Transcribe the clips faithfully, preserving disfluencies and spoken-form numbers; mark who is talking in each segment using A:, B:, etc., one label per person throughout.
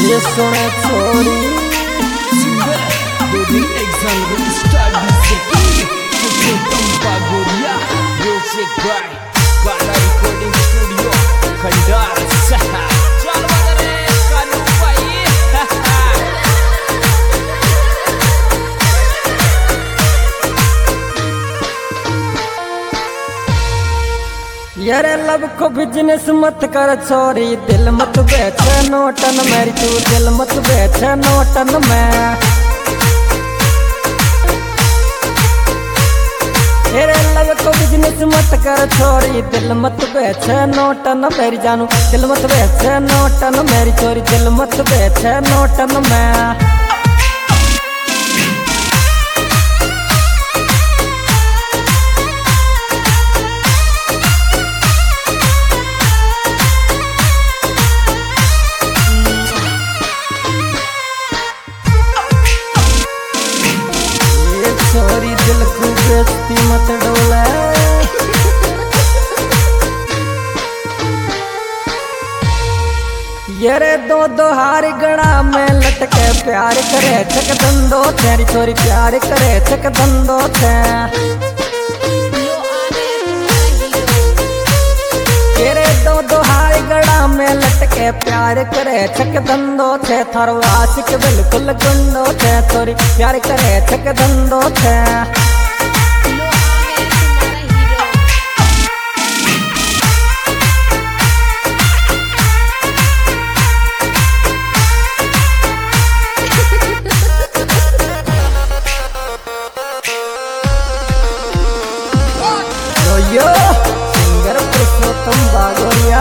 A: ये सुने छोड़ी
B: दो दिन एग्जाम में स्टार्ट से की तो तुम Pagoria music by Kala recording studio Khandar सहा चल बदरे कानू भाई
A: यारे लब को बिजनेस मत कर छोरी, दिल मत बेच नोटन मेरी, तू दिल मत बेच नोटन में। तेरे लब को बिजनेस मत कर छोरी, दिल मत बेच नोटन मेरी जानू, दिल मत बेच नोटन मेरी छोरी, दिल मत बेच नोटन में। छोरी दिल को बेचती मत डोला, ये रे दो दो हार गड़ा में लटके प्यार करे छक धंधो तेरी छोरी, प्यार करे छक धंधो थे। ये रे दो दो हार गड़ा में लटके प्यार करे छक धंधो थे, थारो आशिक बिल्कुल गुंडो थे छोरी, प्यार करे छक धंधो थे। यो सिंगर पुरुषोत्तम बागोरिया,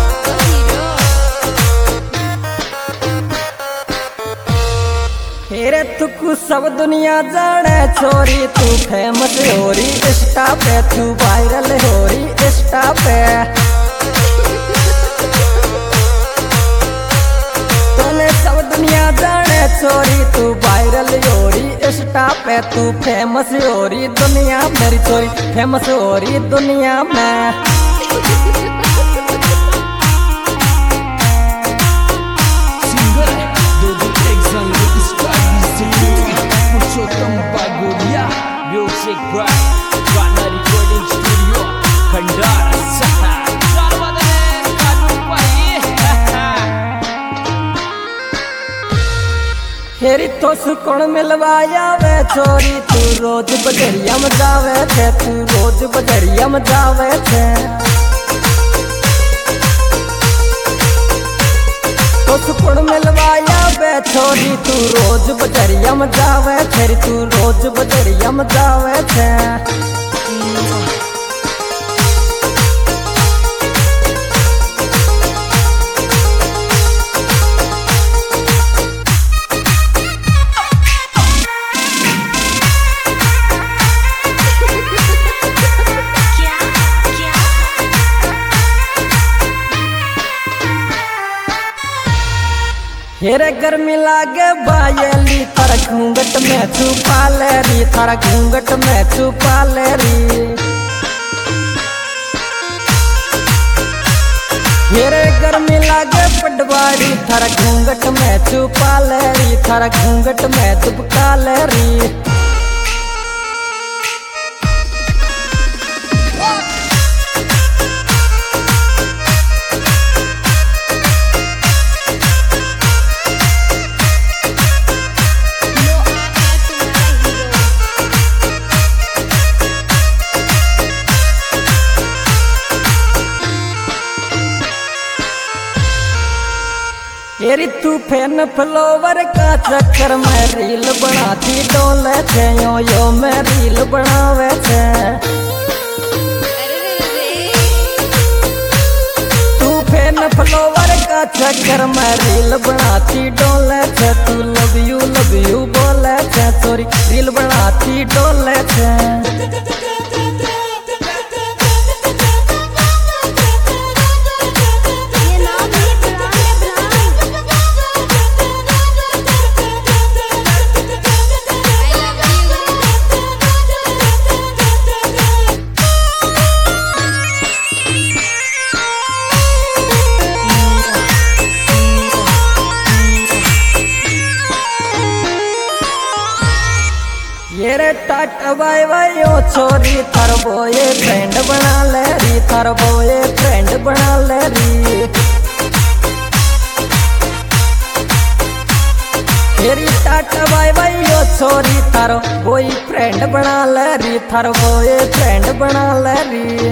A: हेरे तुकु सब दुनिया जाने छोरी, तू फेमस होरी इंस्टा पे, तू वायरल होरी इंस्टा पे। तूने सब दुनिया जाने छोरी, तू वायरल होरी इंस्टा पे, तू फेमस होरी दुनिया मेरी छोरी, फेमस होरी दुनिया में।
B: Purushottam Pagoria music by Kala recording studio Khandar सहा चल बदरे कानू भाई
A: हेरी तो सुकून मिलवाया वे छोरी, तू रोज बजरिया में जावे थे, तू रोज बजरिया में जावे थे। तो सुकून मिलवाया वे छोरी, तू रोज बजरिया में जावे थे, तू रोज बजरिया में जावे थे। हेरे गर्मी लागे बायली, थारा घूंघट में छुपा ले री, थारा घूंघट में छुपा ले री। हेरे गर्मी लागे पटवारी, थारा घूंघट में छुपा ले री, थारा घूंघट में दुबका ले री। तेरी तू फैन फ्लोवर का चक्कर में रील बनाती डोले थे, यो यो मैं रील बनावे थे। तू फैन फ्लोवर का चक्कर में रील बनाती डोले थे, तू लव यू लव यू बोले थे छोरी, रील बनाती डोले थे। टाटा बाय बाय ओ छोरी थार बोए फ्रेंड बना ले री थार बोए फ्रेंड बना ले री तेरी टाटा बाय बाय ओ छोरी थार बोई फ्रेंड बना ले री थार बोए फ्रेंड बना ले री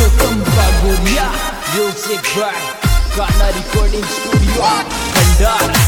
B: Music by Ghana Recording Studio, Kandar.